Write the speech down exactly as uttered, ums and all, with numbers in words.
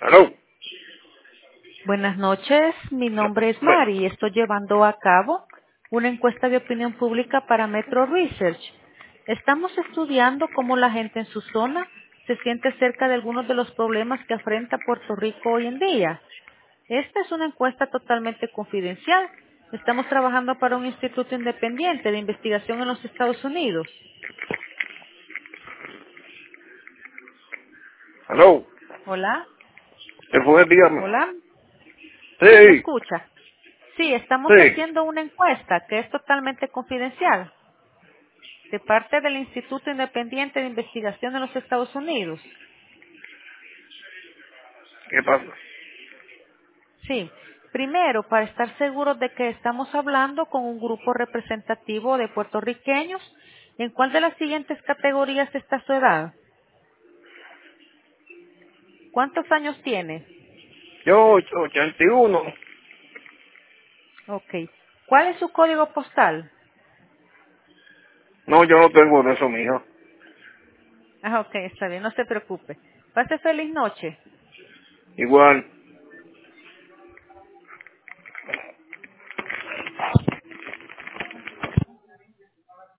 Aló. Buenas noches, mi No, nombre es bueno, Mari y estoy llevando a cabo una encuesta de opinión pública para Metro Research. Estamos estudiando cómo la gente en su zona se siente acerca de algunos de los problemas que afrenta Puerto Rico hoy en día. Esta es una encuesta totalmente confidencial. Estamos trabajando para un instituto independiente de investigación en los Estados Unidos. aló. Hola, ¿Qué fue? Dígame. hola, sí, ¿me Sí, escucha? Sí, estamos sí. haciendo una encuesta que es totalmente confidencial, de parte del Instituto Independiente de Investigación de los Estados Unidos. ¿Qué pasa? Sí, primero, para estar seguros de que estamos hablando con un grupo representativo de puertorriqueños, ¿en cuál de las siguientes categorías está su edad? ¿Cuántos años tiene? Yo, och- ochenta y uno. Ok. ¿Cuál es su código postal? No, yo no tengo de eso, mija. Ah, ok, está bien, no se preocupe. Pase feliz noche. Igual.